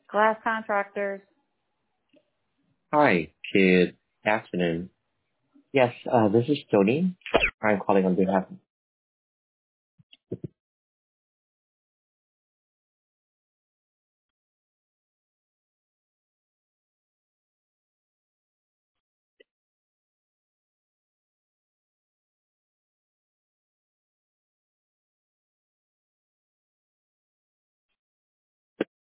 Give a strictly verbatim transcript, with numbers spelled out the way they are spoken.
Glass contractors. Hi, good afternoon. Yes, uh, this is Tony. I'm calling on behalf